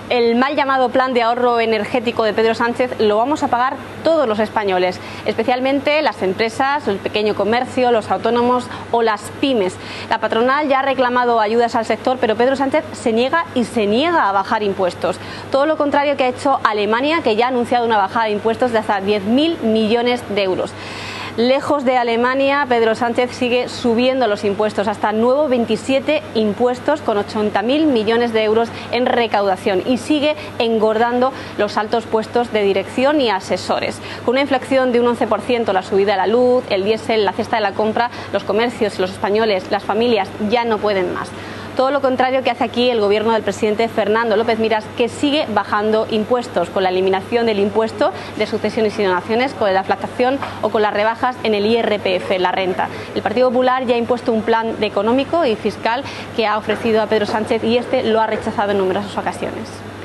El mal llamado plan de ahorro energético de Pedro Sánchez lo vamos a pagar todos los españoles, especialmente las empresas, el pequeño comercio, los autónomos o las pymes. La patronal ya ha reclamado ayudas al sector, pero Pedro Sánchez se niega a bajar impuestos. Todo lo contrario que ha hecho Alemania, que ya ha anunciado una bajada de impuestos de hasta 10.000 millones de euros. Lejos de Alemania, Pedro Sánchez sigue subiendo los impuestos, hasta nuevo 27 impuestos con 80.000 millones de euros en recaudación, y sigue engordando los altos puestos de dirección y asesores. Con una inflación de un 11%, la subida de la luz, el diésel, la cesta de la compra, los comercios, los españoles, las familias ya no pueden más. Todo lo contrario que hace aquí el gobierno del presidente Fernando López Miras, que sigue bajando impuestos, con la eliminación del impuesto de sucesiones y donaciones, con la deflactación o con las rebajas en el IRPF, la renta. El Partido Popular ya ha impuesto un plan económico y fiscal que ha ofrecido a Pedro Sánchez, y este lo ha rechazado en numerosas ocasiones.